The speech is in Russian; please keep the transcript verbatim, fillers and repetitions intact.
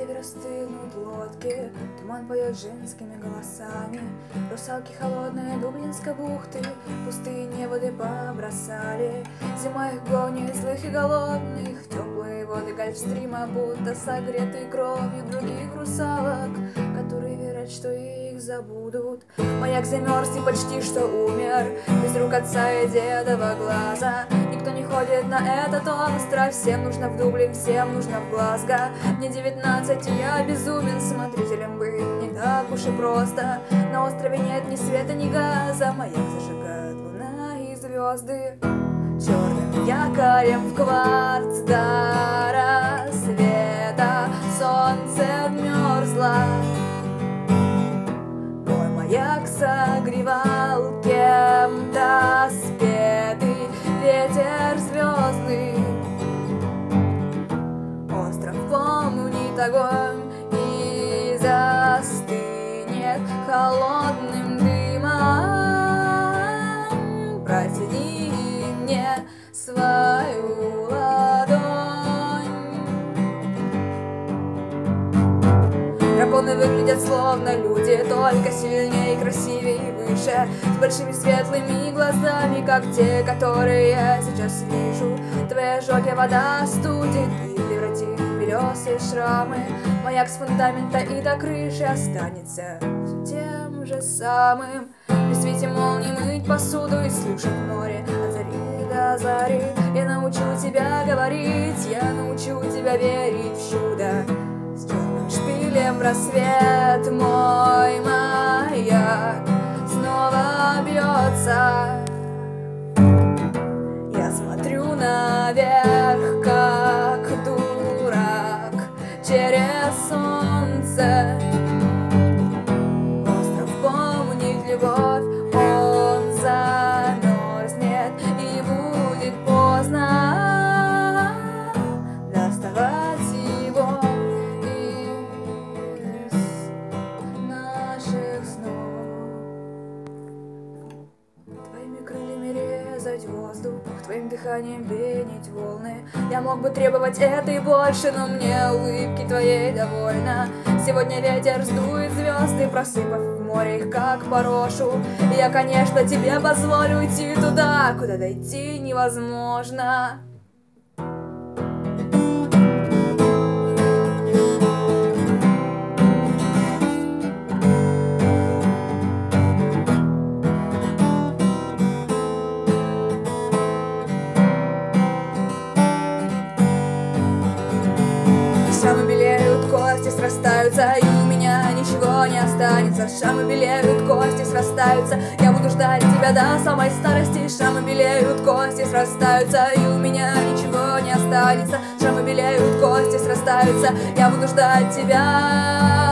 севера стынут лодки, туман поет женскими голосами. Русалки холодные Дублинской бухты пустыни воды побросали. Зима их гонит злых и голодных, теплые воды Гольфстрима будто согреты кровью других русалок, которые верят, что их забудут. Маяк замерз и почти что умер, без рук отца и дедова глаза. Никто не ходит на этот остров, всем нужно в Дублин, всем нужно в Глазго. Мне девятнадцать, и я безумен, смотрителем быть не так уж и просто. На острове нет ни света, ни газа, маяк зажигает луна и звезды. Черным якорем в кварц до рассвета солнце обмерзло. Мой маяк согревал кем-то спетый ветер звездный. Остров помнит огонь и застынет холодным дымом. Протяни мне свою ладонь. Драконы выглядят словно люди, только сильнее, красивее и выше, с большими светлыми глазами, как те, которые я сейчас вижу. Твои ожоги вода остудит и превратит в белесые шрамы. Маяк с фундамента и до крыши останется тем же самым. При свете молнии мыть посуду и слушать море от зари до зари. Я научу тебя говорить, я научу тебя верить в чудо. С черным шпилем в рассвет мой маяк снова бьется. Я смотрю наверх, как дурак, через солнце. Остров помнит любовь, он замерзнет и будет поздно доставать его из наших снов. Твоими крыльями резать воздух, твоим дыханием пенить волны. Я мог бы требовать это и больше, но мне улыбки твоей довольно. Сегодня ветер сдует звезды, просыпав в море их как порошу. И я, конечно, тебе позволю идти туда, куда дойти невозможно. Шрамы белеют, кости срастаются, и у меня ничего не останется. Шрамы белеют, кости срастаются, я буду ждать тебя до самой старости. Шрамы белеют, кости срастаются, и у меня ничего не останется. Шрамы белеют, кости срастаются, я буду ждать тебя.